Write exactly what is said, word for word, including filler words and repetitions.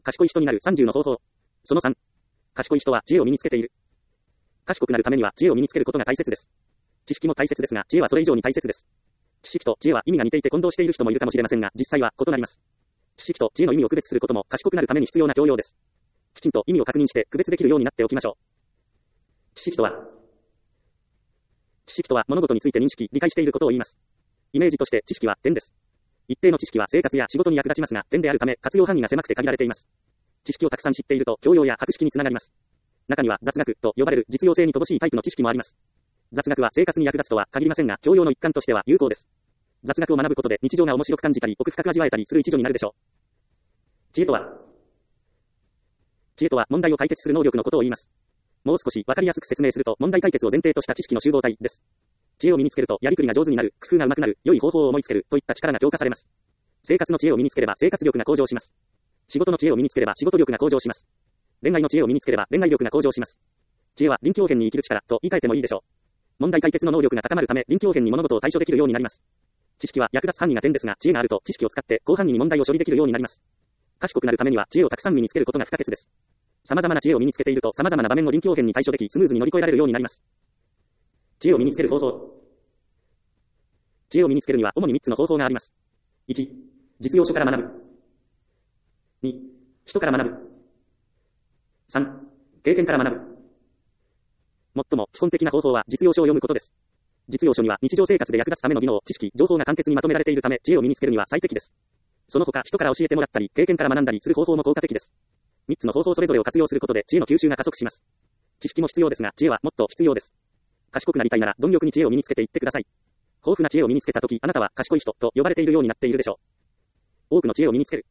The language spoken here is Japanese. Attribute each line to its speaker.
Speaker 1: 賢い人になるさんじゅうの方法。そのさん。賢い人は知恵を身につけている。賢くなるためには知恵を身につけることが大切です。知識も大切ですが、知恵はそれ以上に大切です。知識と知恵は意味が似ていて混同している人もいるかもしれませんが、実際は異なります。知識と知恵の意味を区別することも賢くなるために必要な教養です。きちんと意味を確認して区別できるようになっておきましょう。知識とは、知識とは物事について認識、理解していることを言います。イメージとして知識は点です。一定の知識は生活や仕事に役立ちますが、点であるため活用範囲が狭くて限られています。知識をたくさん知っていると教養や博識につながります。中には雑学と呼ばれる実用性に乏しいタイプの知識もあります。雑学は生活に役立つとは限りませんが、教養の一環としては有効です。雑学を学ぶことで日常が面白く感じたり、奥深く味わえたりする一助になるでしょう。知恵とは、知恵とは問題を解決する能力のことを言います。もう少しわかりやすく説明すると、問題解決を前提とした知識の集合体です。知恵を身につけると、やりくりが上手になる、工夫が上手くなる、良い方法を思いつける、といった力が強化されます。生活の知恵を身につければ生活力が向上します。仕事の知恵を身につければ仕事力が向上します。恋愛の知恵を身につければ恋愛力が向上します。知恵は臨機応変に生きる力と言い換えてもいいでしょう。問題解決の能力が高まるため、臨機応変に物事を対処できるようになります。知識は役立つ範囲が点ですが、知恵があると知識を使って広範囲に問題を処理できるようになります。賢くなるためには知恵をたくさん身につけることが不可欠です。様々な知恵を身につけていると様々な場面を臨機応変に対処でき、スムーズに乗り越えられるようになります。知恵を身につける方法。知恵を身につけるには主にみっつの方法があります。いち、実用書から学ぶ。に、人から学ぶ。さん、経験から学ぶ。最も基本的な方法は実用書を読むことです。実用書には日常生活で役立つための技能、知識、情報が簡潔にまとめられているため、知恵を身につけるには最適です。その他、人から教えてもらったり、経験から学んだりする方法も効果的です。みっつの方法それぞれを活用することで知恵の吸収が加速します。知識も必要ですが、知恵はもっと必要です。賢くなりたいなら、貪欲に知恵を身につけていってください。豊富な知恵を身につけたとき、あなたは賢い人と呼ばれているようになっているでしょう。多くの知恵を身につける。